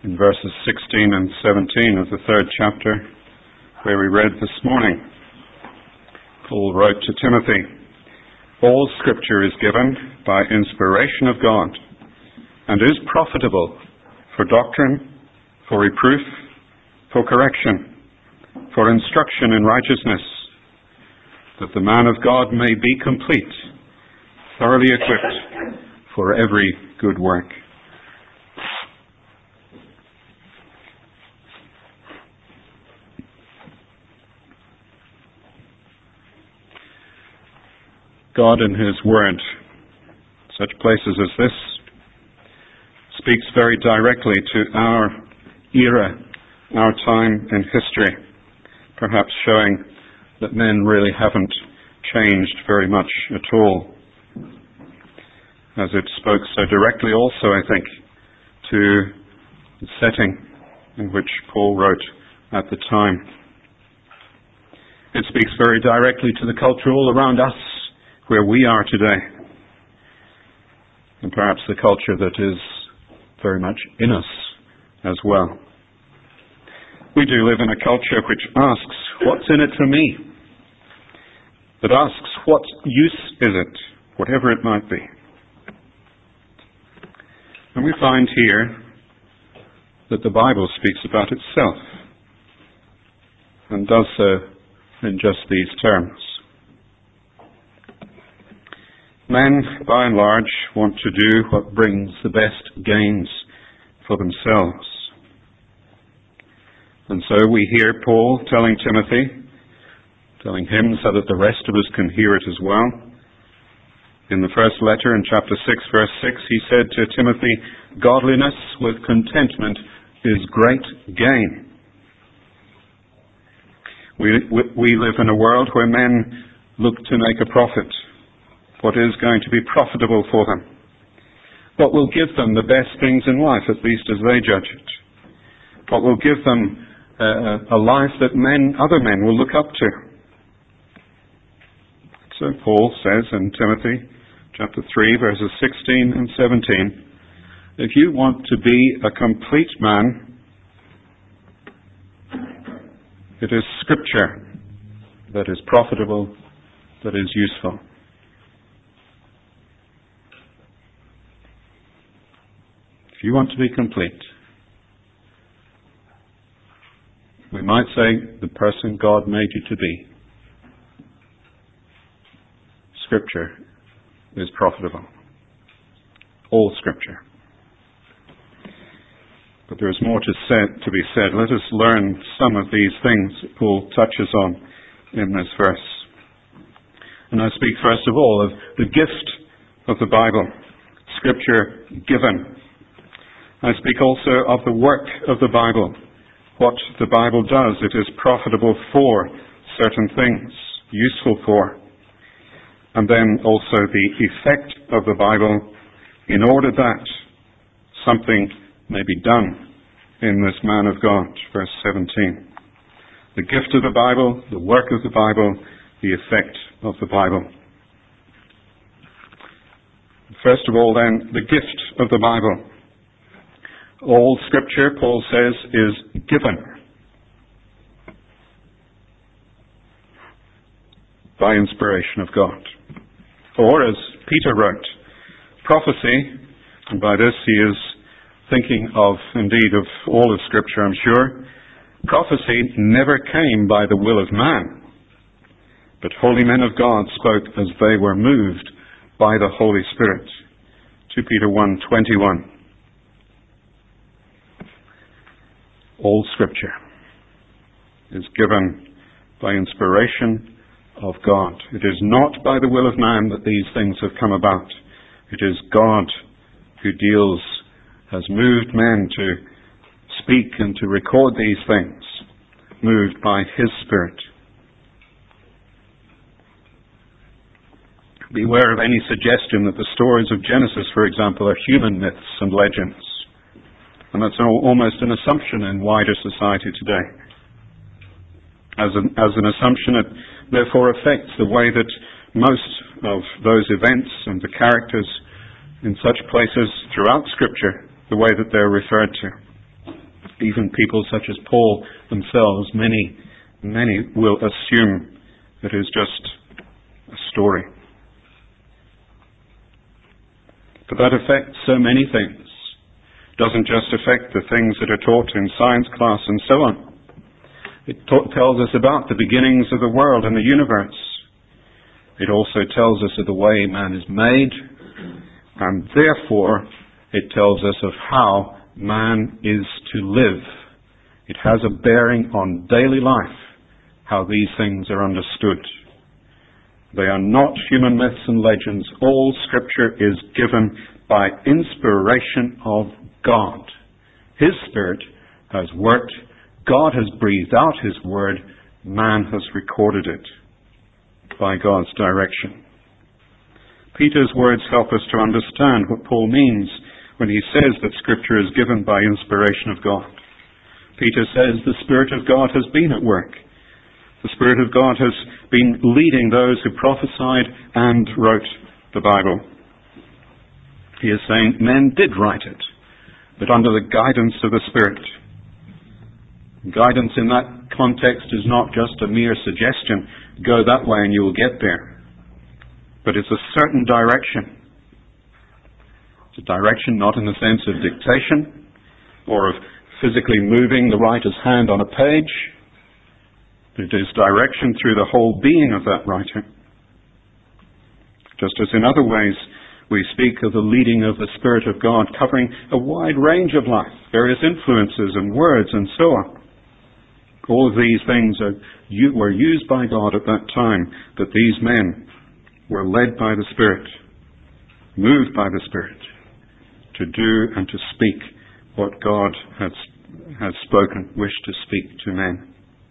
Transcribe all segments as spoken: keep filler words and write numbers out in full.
in verses sixteen and seventeen of the third chapter, where we read this morning. Paul wrote to Timothy, "All Scripture is given by inspiration of God, and is profitable for doctrine, for reproof, for correction, for instruction in righteousness, that the man of God may be complete, thoroughly equipped for every good work." God in His Word, such places as this, speaks very directly to our era, our time in history, perhaps showing that men really haven't changed very much at all, as it spoke so directly also, I think, to the setting in which Paul wrote at the time. It speaks very directly to the culture all around us, where we are today, and perhaps the culture that is very much in us as well. We do live in a culture which asks, what's in it for me? That asks, what use is it, whatever it might be. And we find here that the Bible speaks about itself, and does so in just these terms. Men, by and large, want to do what brings the best gains for themselves. And so we hear Paul telling Timothy, telling him so that the rest of us can hear it as well. In the first letter, in chapter six, verse six, he said to Timothy, "Godliness with contentment is great gain." We, we, we live in a world where men look to make a profit. What is going to be profitable for them? What will give them the best things in life, at least as they judge it? What will give them uh, a life that men, other men will look up to? So Paul says in Timothy chapter three, verses sixteen and seventeen, if you want to be a complete man, it is Scripture that is profitable, that is useful. If you want to be complete, we might say the person God made you to be, Scripture is profitable. All Scripture. But there is more to, said, to be said. Let us learn some of these things that Paul touches on in this verse. And I speak first of all of the gift of the Bible, Scripture given. I speak also of the work of the Bible, what the Bible does. It is profitable for certain things, useful for. And then also the effect of the Bible, in order that something may be done in this man of God. Verse seventeen. The gift of the Bible, the work of the Bible, the effect of the Bible. First of all then, the gift of the Bible. All Scripture, Paul says, is given by inspiration of God. Or, as Peter wrote, prophecy, and by this he is thinking of, indeed, of all of Scripture, I'm sure, prophecy never came by the will of man, but holy men of God spoke as they were moved by the Holy Spirit. Second Peter one twenty-one. All Scripture is given by inspiration of God. It is not by the will of man that these things have come about. It is God who deals, has moved men to speak and to record these things, moved by His Spirit. Beware of any suggestion that the stories of Genesis, for example, are human myths and legends. And that's almost an assumption in wider society today. As an, as an assumption, it therefore affects the way that most of those events and the characters in such places throughout Scripture, the way that they're referred to. Even people such as Paul themselves, many, many will assume it is just a story. But that affects so many things. It doesn't just affect the things that are taught in science class and so on. It ta- tells us about the beginnings of the world and the universe. It also tells us of the way man is made, and therefore it tells us of how man is to live. It has a bearing on daily life, how these things are understood. They are not human myths and legends. All Scripture is given by inspiration of God. His Spirit has worked. God has breathed out His Word. Man has recorded it by God's direction. Peter's words help us to understand what Paul means when he says that Scripture is given by inspiration of God. Peter says the Spirit of God has been at work. The Spirit of God has been leading those who prophesied and wrote the Bible. He is saying men did write it, but under the guidance of the Spirit. Guidance in that context is not just a mere suggestion, go that way and you will get there. But it's a certain direction. It's a direction not in the sense of dictation or of physically moving the writer's hand on a page. It is direction through the whole being of that writer. Just as in other ways we speak of the leading of the Spirit of God covering a wide range of life, various influences and words and so on. All of these things are, were used by God at that time, that these men were led by the Spirit, moved by the Spirit, to do and to speak what God has, has spoken, wished to speak to men.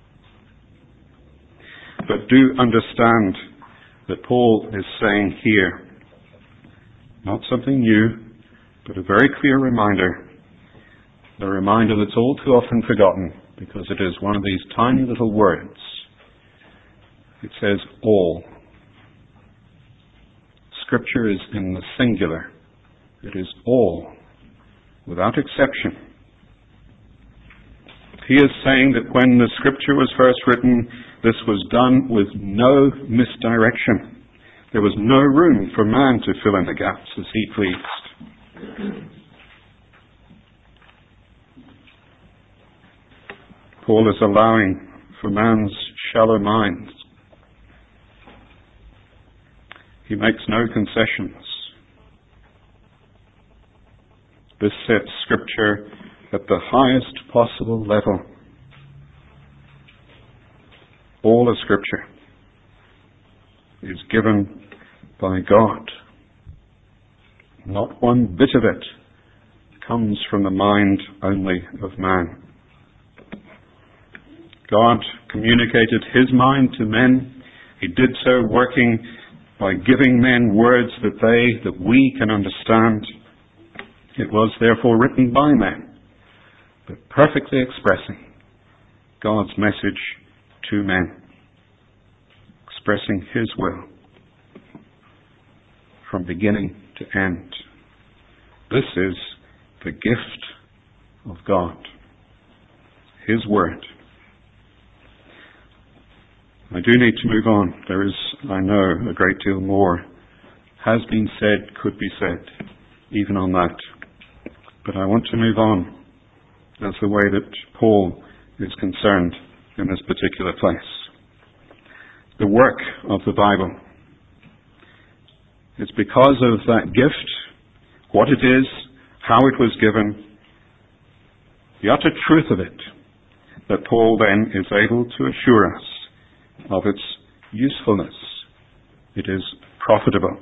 But do understand that Paul is saying here, not something new, but a very clear reminder, a reminder that's all too often forgotten, because it is one of these tiny little words. It says all. Scripture is in the singular. It is all, without exception. He is saying that when the Scripture was first written, this was done with no misdirection. There was no room for man to fill in the gaps as he pleased. Paul is allowing for man's shallow mind. He makes no concessions. This sets Scripture at the highest possible level. All of Scripture is given by God. Not one bit of it comes from the mind only of man. God communicated His mind to men. He did so working by giving men words that they, that we can understand. It was therefore written by men, but perfectly expressing God's message to men, expressing His will from beginning to end. This is the gift of God, His Word. I do need to move on. There is, I know, a great deal more has been said, could be said, even on that. But I want to move on. That's the way that Paul is concerned in this particular place. The work of the Bible. It's because of that gift, what it is, how it was given, the utter truth of it, that Paul then is able to assure us of its usefulness. It is profitable.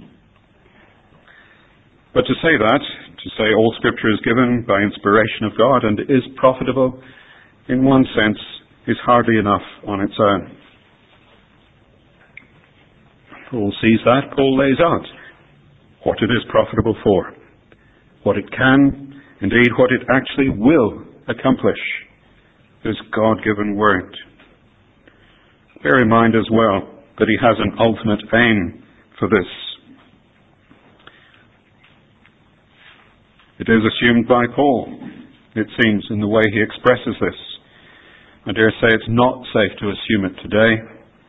But to say that, to say all Scripture is given by inspiration of God and is profitable, in one sense, is hardly enough on its own. Paul sees that. Paul lays out what it is profitable for, what it can, indeed what it actually will accomplish, this God-given Word. Bear in mind as well that he has an ultimate aim for this. It is assumed by Paul it seems, in the way he expresses this. I dare say it's not safe to assume it today.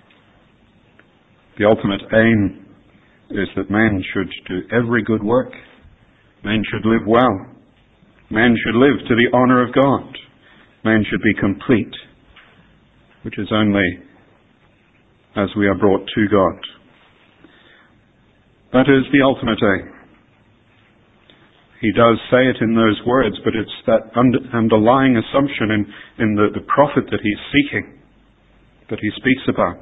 The ultimate aim is that man should do every good work. Man should live well. Man should live to the honor of God. Man should be complete, which is only as we are brought to God. That is the ultimate aim. He does say it in those words, but it's that under, underlying assumption in, in the, the profit that he's seeking, that he speaks about.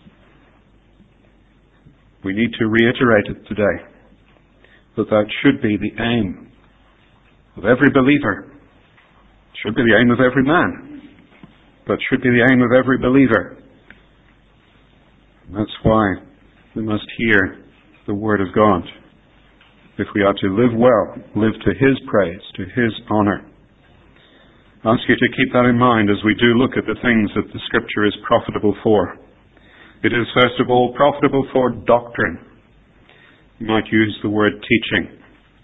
We need to reiterate it today, that that should be the aim of every believer. It should be the aim of every man, but should be the aim of every believer. And that's why we must hear the Word of God, if we are to live well, live to His praise, to His honor. I ask you to keep that in mind as we do look at the things that the Scripture is profitable for. It is, first of all, profitable for doctrine. You might use the word teaching.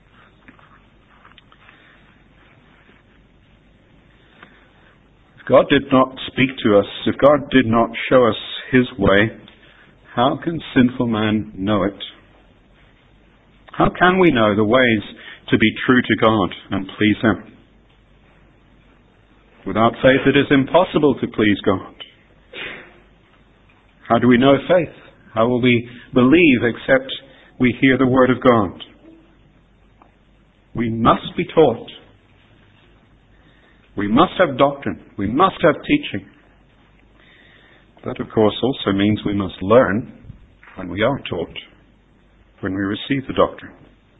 If God did not speak to us, if God did not show us His way, how can sinful man know it? How can we know the ways to be true to God and please Him? Without faith it is impossible to please God. How do we know faith? How will we believe except we hear the Word of God? We must be taught. We must have doctrine. We must have teaching. That, of course, also means we must learn when we are taught, when we receive the doctrine.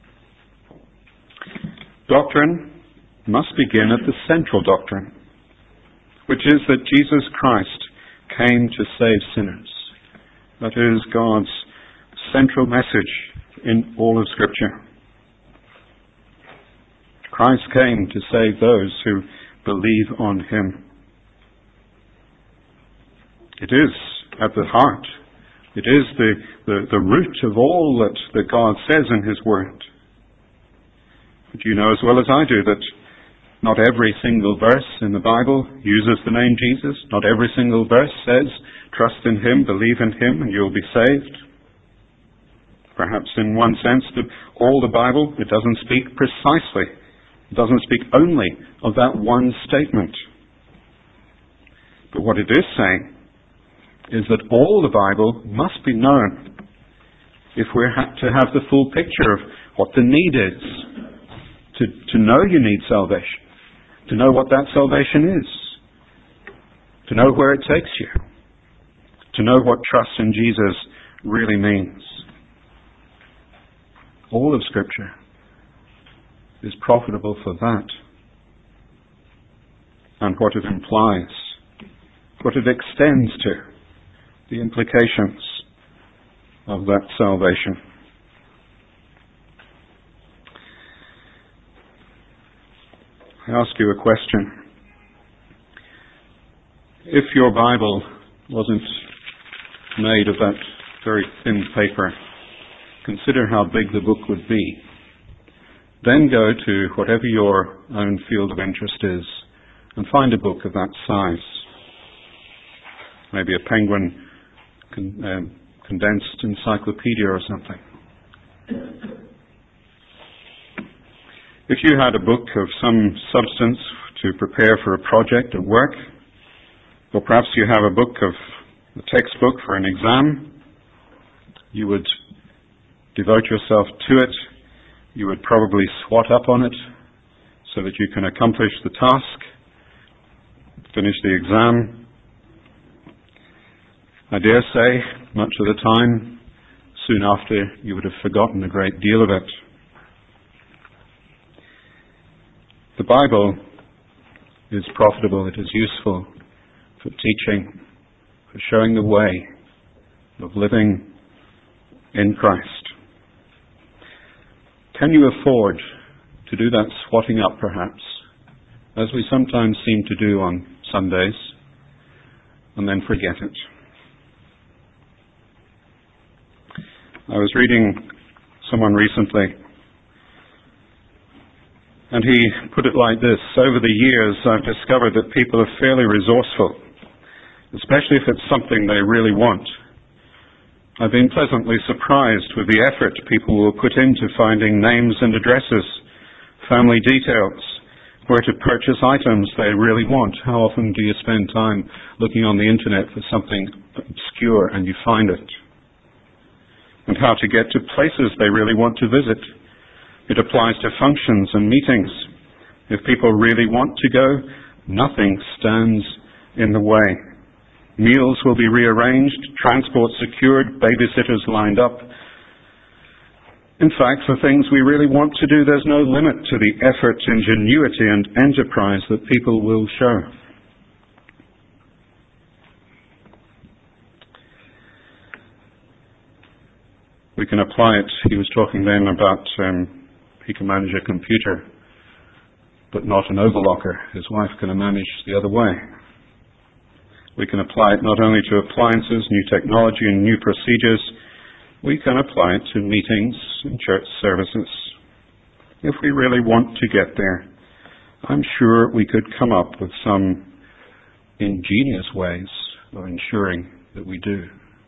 Doctrine must begin at the central doctrine, which is that Jesus Christ came to save sinners. That is God's central message in all of Scripture. Christ came to save those who believe on Him. It is at the heart. It is the, the, the root of all that, that God says in His Word. But you know as well as I do that not every single verse in the Bible uses the name Jesus. Not every single verse says, trust in Him, believe in Him, and you'll be saved. Perhaps in one sense, that all the Bible, it doesn't speak precisely. It doesn't speak only of that one statement. But what it is saying is that all the Bible must be known if we're ha- to have the full picture of what the need is. To, to know you need salvation. To know what that salvation is. To know where it takes you. To know what trust in Jesus really means. All of Scripture is profitable for that. And what it implies. What it extends to. The implications of that salvation. I ask you a question. If your Bible wasn't made of that very thin paper, consider how big the book would be. Then go to whatever your own field of interest is and find a book of that size. Maybe a Penguin con- um, condensed encyclopedia or something. If you had a book of some substance to prepare for a project at work, or perhaps you have a book of a textbook for an exam, you would devote yourself to it. You would probably swat up on it so that you can accomplish the task, finish the exam. I dare say, much of the time, soon after, you would have forgotten a great deal of it. The Bible is profitable, it is useful for teaching, for showing the way of living in Christ. Can you afford to do that swatting up, perhaps, as we sometimes seem to do on Sundays, and then forget it? I was reading someone recently And he put it like this: over the years I've discovered that people are fairly resourceful, especially if it's something they really want. I've been pleasantly surprised with the effort people will put into finding names and addresses, family details, where to purchase items they really want. How often do you spend time looking on the internet for something obscure and you find it? And how to get to places they really want to visit. It applies to functions and meetings. If people really want to go, nothing stands in the way. Meals will be rearranged, transport secured, babysitters lined up. In fact, for things we really want to do, there's no limit to the effort, ingenuity, and enterprise that people will show. We can apply it. He was talking then about um, he can manage a computer, but not an overlocker. His wife can manage the other way. We can apply it not only to appliances, new technology, and new procedures. We can apply it to meetings and church services. If we really want to get there, I'm sure we could come up with some ingenious ways of ensuring that we do.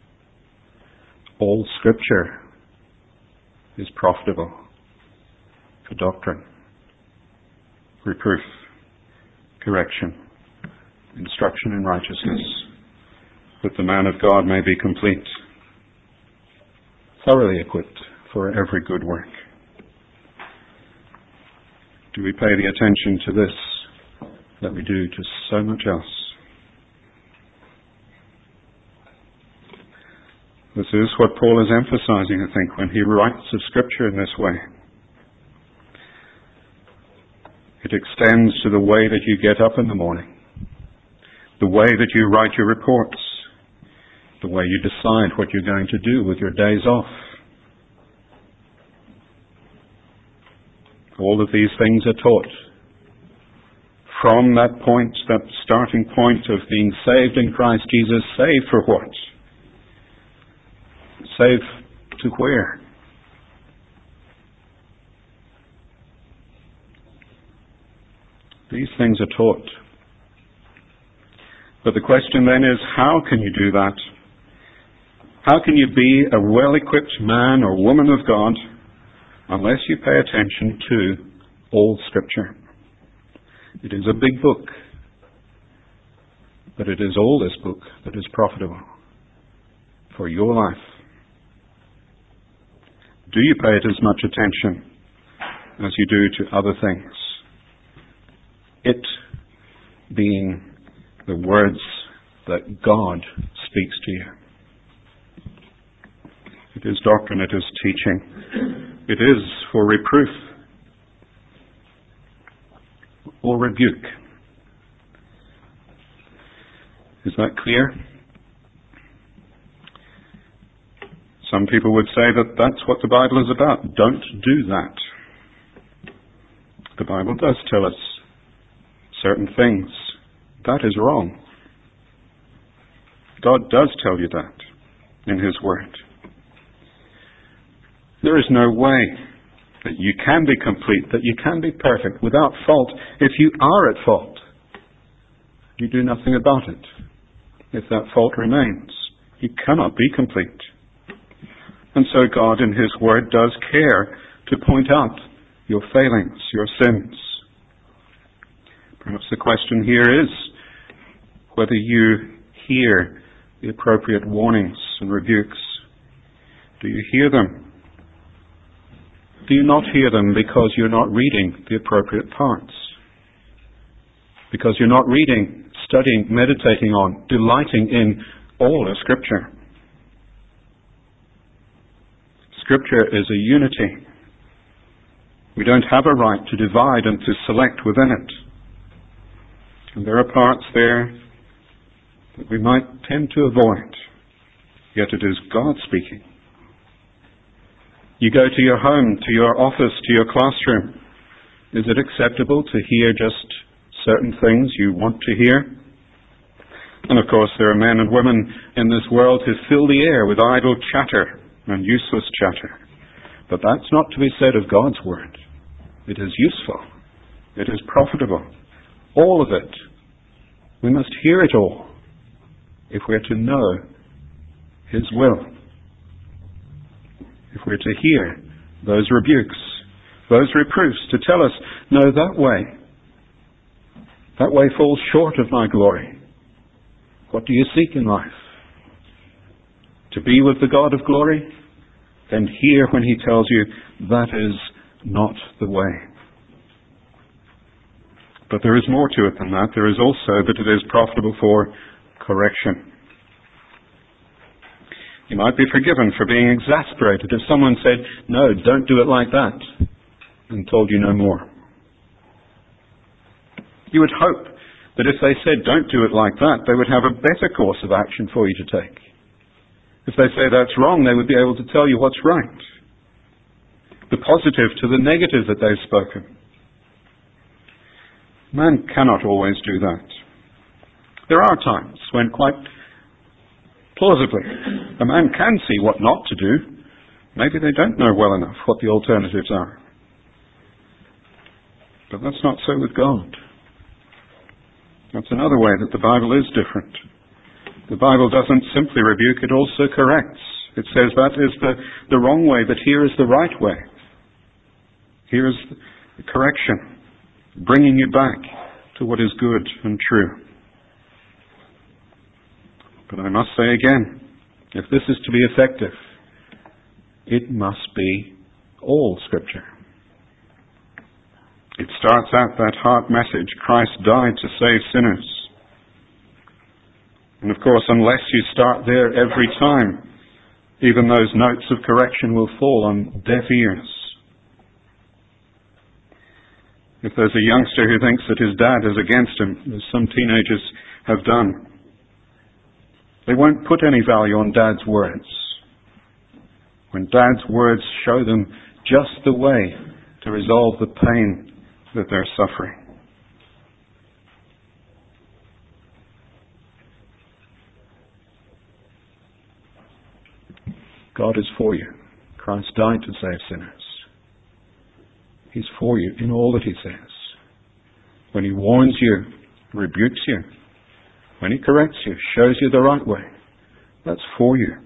All Scripture is profitable for doctrine, reproof, correction, instruction in righteousness, that the man of God may be complete, thoroughly equipped for every good work. Do we pay the attention to this that we do to so much else? This is what Paul is emphasizing, I think, when he writes of Scripture in this way. It extends to the way that you get up in the morning, the way that you write your reports, the way you decide what you're going to do with your days off. All of these things are taught from that point, that starting point of being saved in Christ Jesus. Saved for what? Saved to where? These things are taught. But the question then is, how can you do that? How can you be a well-equipped man or woman of God unless you pay attention to all Scripture? It is a big book, but it is all this book that is profitable for your life. Do you pay it as much attention as you do to other things? It being the words that God speaks to you. It is doctrine, it is teaching. It is for reproof or rebuke. Is that clear? Some people would say that that's what the Bible is about. Don't do that. The Bible does tell us certain things. That is wrong. God does tell you that in His Word. There is no way that you can be complete, that you can be perfect, without fault. If you are at fault, you do nothing about it. If that fault remains, you cannot be complete. And so God in His Word does care to point out your failings, your sins. Perhaps the question here is whether you hear the appropriate warnings and rebukes. Do you hear them? Do you not hear them because you're not reading the appropriate parts? Because you're not reading, studying, meditating on, delighting in all of Scripture. Scripture is a unity. We don't have a right to divide and to select within it. And there are parts there that we might tend to avoid. Yet it is God speaking. You go to your home, to your office, to your classroom. Is it acceptable to hear just certain things you want to hear? And of course there are men and women in this world who fill the air with idle chatter and useless chatter. But that's not to be said of God's Word. It is useful. It is profitable. All of it. We must hear it all if we're to know His will. If we're to hear those rebukes, those reproofs, to tell us, no, that way, that way falls short of my glory. What do you seek in life? To be with the God of glory? Then hear when He tells you that is not the way. But there is more to it than that. There is also that it is profitable for correction. You might be forgiven for being exasperated if someone said, no, don't do it like that, and told you no more. You would hope that if they said, don't do it like that, they would have a better course of action for you to take. If they say that's wrong, they would be able to tell you what's right. The positive to the negative that they've spoken. Man cannot always do that. There are times when quite plausibly a man can see what not to do. Maybe they don't know well enough what the alternatives are. But that's not so with God. That's another way that the Bible is different. The Bible doesn't simply rebuke, it also corrects. It says that is the, the wrong way, but here is the right way. Here is the correction, bringing you back to what is good and true. But I must say again, if this is to be effective, it must be all Scripture. It starts out that heart message, Christ died to save sinners. And of course, unless you start there every time, even those notes of correction will fall on deaf ears. If there's a youngster who thinks that his dad is against him, as some teenagers have done, they won't put any value on Dad's words. When Dad's words show them just the way to resolve the pain that they're suffering. God is for you. Christ died to save sinners. He's for you in all that He says. When He warns you, rebukes you, when He corrects you, shows you the right way, that's for you.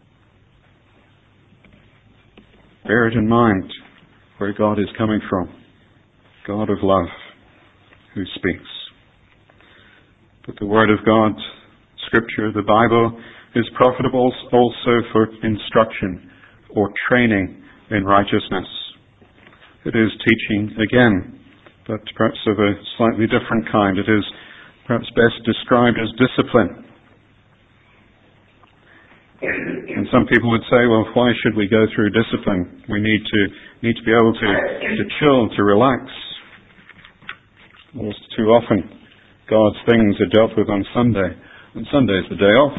Bear it in mind where God is coming from. God of love who speaks. But the Word of God, Scripture, the Bible, is profitable also for instruction or training in righteousness. It is teaching again, but perhaps of a slightly different kind. It is perhaps best described as discipline. And some people would say, well, why should we go through discipline? We need to need to be able to, to chill, to relax. Well, too often, God's things are dealt with on Sunday, and Sunday is the day off.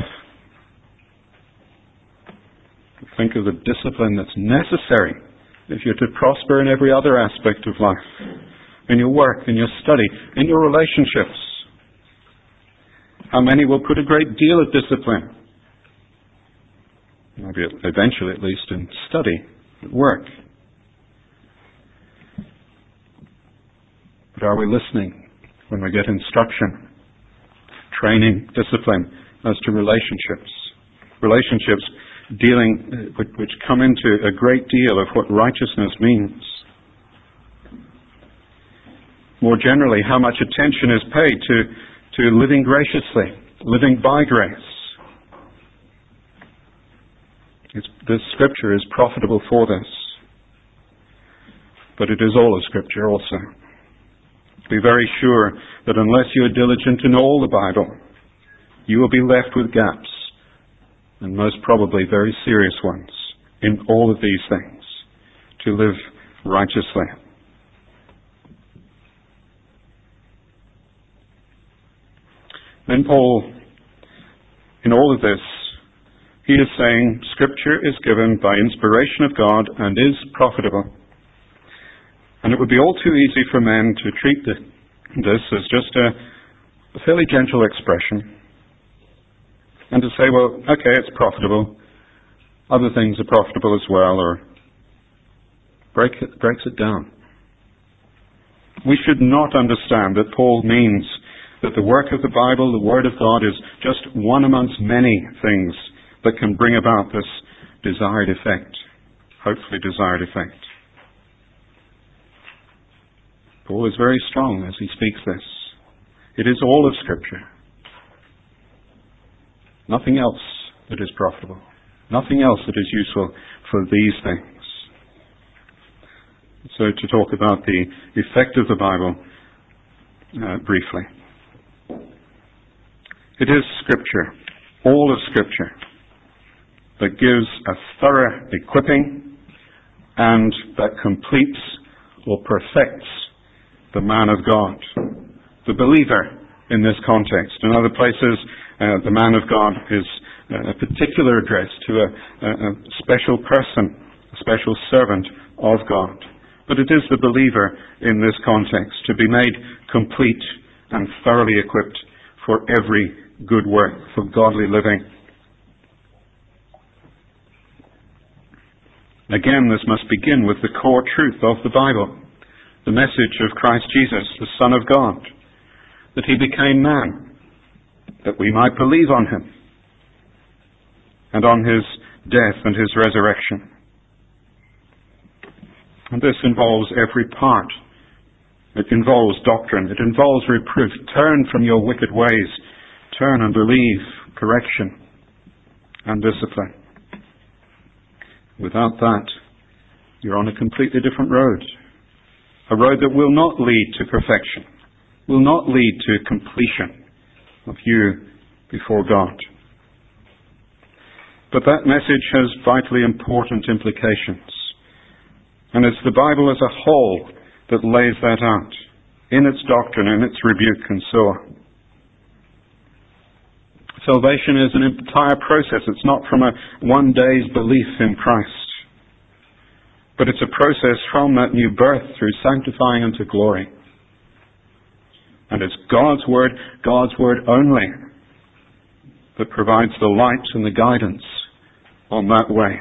Think of the discipline that's necessary if you're to prosper in every other aspect of life, in your work, in your study, in your relationships. How many will put a great deal of discipline, maybe eventually at least, in study, at work? But are we listening when we get instruction, training, discipline as to relationships? Relationships dealing, which come into a great deal of what righteousness means. More generally, how much attention is paid to, to living graciously, living by grace. It's, this Scripture is profitable for this. But it is all of Scripture also. Be very sure that unless you are diligent in all the Bible, you will be left with gaps, and most probably very serious ones, in all of these things, to live righteously. Then Paul, in all of this, he is saying Scripture is given by inspiration of God and is profitable. And it would be all too easy for men to treat this as just a, a fairly gentle expression and to say, well, okay, it's profitable. Other things are profitable as well, or break it, breaks it down. We should not understand that Paul means that the work of the Bible, the Word of God, is just one amongst many things that can bring about this desired effect, hopefully desired effect. Paul is very strong as he speaks this. It is all of Scripture. Nothing else that is profitable. Nothing else that is useful for these things. So to talk about the effect of the Bible uh, briefly. It is Scripture, all of Scripture, that gives a thorough equipping and that completes or perfects the man of God, the believer in this context. In other places, uh, the man of God is uh, a particular address to a, a, a special person, a special servant of God. But it is the believer in this context to be made complete and thoroughly equipped for every good work, for godly living. Again, this must begin with the core truth of the Bible, the message of Christ Jesus, the Son of God, that he became man, that we might believe on him, and on his death and his resurrection. And this involves every part. It involves doctrine. It involves reproof. Turn from your wicked ways. Turn and believe correction and discipline. Without that, you're on a completely different road. A road that will not lead to perfection, will not lead to completion of you before God. But that message has vitally important implications. And it's the Bible as a whole that lays that out in its doctrine, in its rebuke, and so on. Salvation is an entire process. It's not from a one day's belief in Christ, but it's a process from that new birth through sanctifying unto glory. And it's God's Word, God's Word only, that provides the light and the guidance on that way.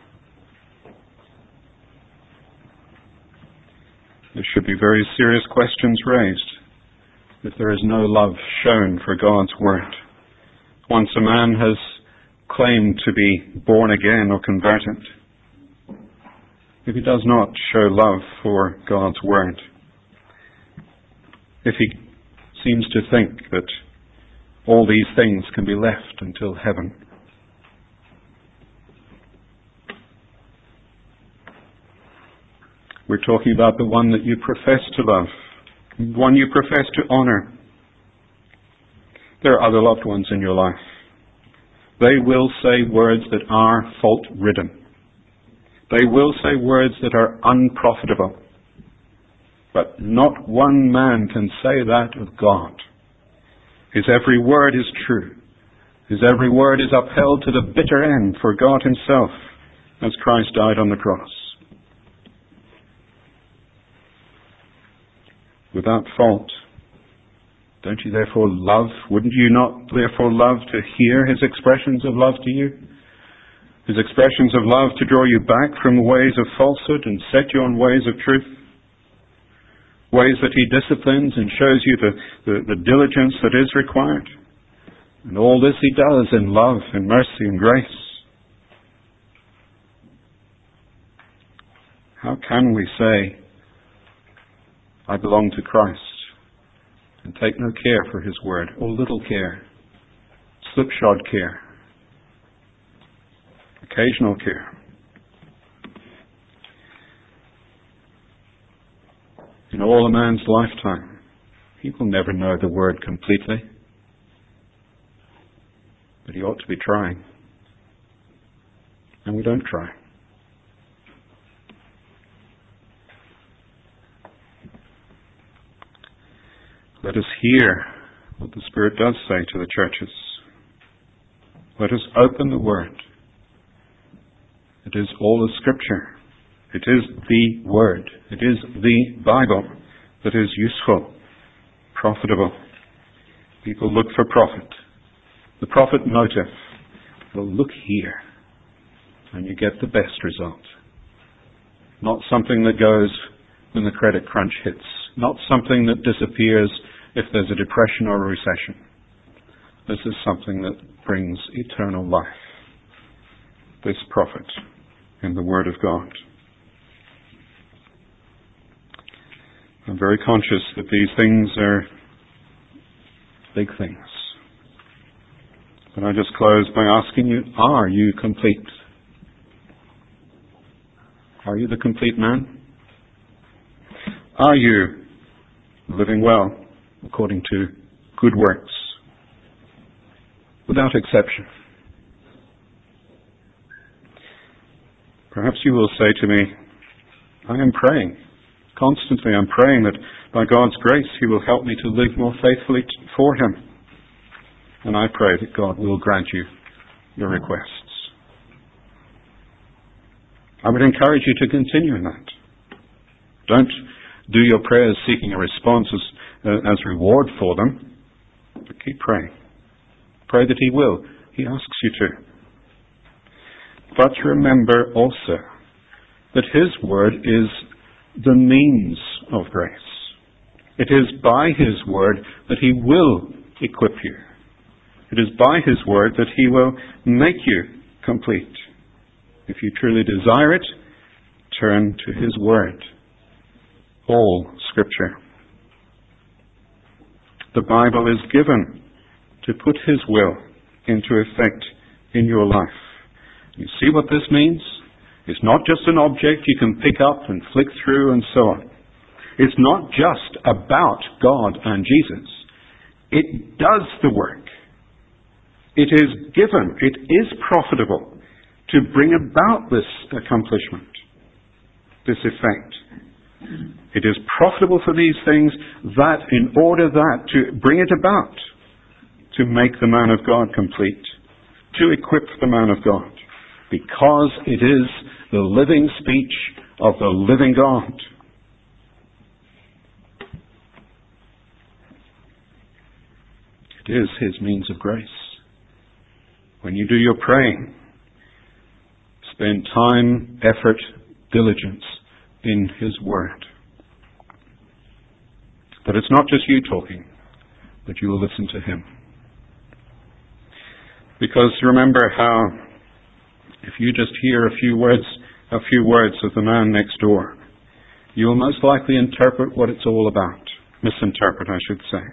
There should be very serious questions raised if there is no love shown for God's Word. Once a man has claimed to be born again or converted, if he does not show love for God's Word, if he seems to think that all these things can be left until heaven, we're talking about the one that you profess to love, one you profess to honor. There are other loved ones in your life. They will say words that are fault-ridden. They will say words that are unprofitable. But not one man can say that of God. His every word is true. His every word is upheld to the bitter end for God himself, as Christ died on the cross. Without fault. Don't you therefore love? Wouldn't you not therefore love to hear his expressions of love to you? His expressions of love to draw you back from ways of falsehood and set you on ways of truth? Ways that he disciplines and shows you the, the, the diligence that is required. And all this he does in love and mercy and grace. How can we say, I belong to Christ, and take no care for his word, or little care, slipshod care, occasional care? In all a man's lifetime, he will never know the word completely, but he ought to be trying. And we don't try. Let us hear what the Spirit does say to the churches. Let us open the Word. It is all of Scripture. It is the Word. It is the Bible that is useful, profitable. People look for profit. The profit motive. Well, look here, and you get the best result. Not something that goes when the credit crunch hits. not something that disappears if there's a depression or a recession. This is something that brings eternal life. This prophet in the Word of God. I'm very conscious that these things are big things. But I just close by asking you, are you complete? Are you the complete man? Are you living well according to good works? Without exception. Perhaps you will say to me, I am praying. Constantly I'm praying that by God's grace He will help me to live more faithfully for Him. And I pray that God will grant you your requests. I would encourage you to continue in that. Don't do your prayers seeking a response as, uh, as reward for them, but keep praying. Pray that He will. He asks you to. But remember also that His Word is the means of grace. It is by His Word that He will equip you. It is by His Word that He will make you complete. If you truly desire it, turn to His Word. All Scripture. The Bible is given to put His will into effect in your life. You see what this means? It's not just an object you can pick up and flick through and so on. It's not just about God and Jesus. It does the work. It is given, it is profitable to bring about this accomplishment, this effect. It is profitable for these things that in order that to bring it about, to make the man of God complete, to equip the man of God, because it is the living speech of the living God. It is His means of grace. When you do your praying, spend time, effort, diligence in His Word. That it's not just you talking, but you will listen to Him. Because remember how if you just hear a few words, a few words of the man next door, you will most likely interpret what it's all about. Misinterpret, I should say.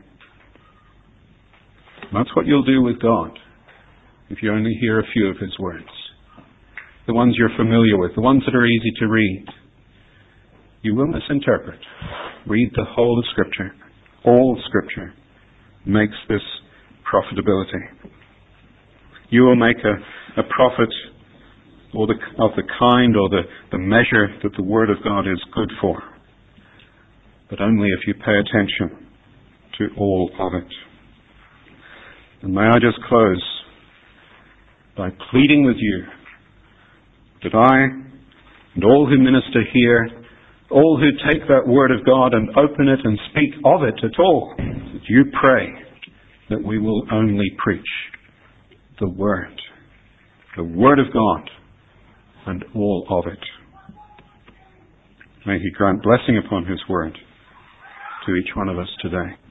That's what you'll do with God if you only hear a few of His words. The ones you're familiar with, the ones that are easy to read. You will misinterpret. Read the whole of Scripture. All Scripture makes this profitability. You will make a, a profit or the, of the kind or the, the measure that the Word of God is good for. But only if you pay attention to all of it. And may I just close by pleading with you that I and all who minister here, all who take that Word of God and open it and speak of it at all, that you pray that we will only preach the Word, the Word of God, and all of it. May He grant blessing upon His Word to each one of us today.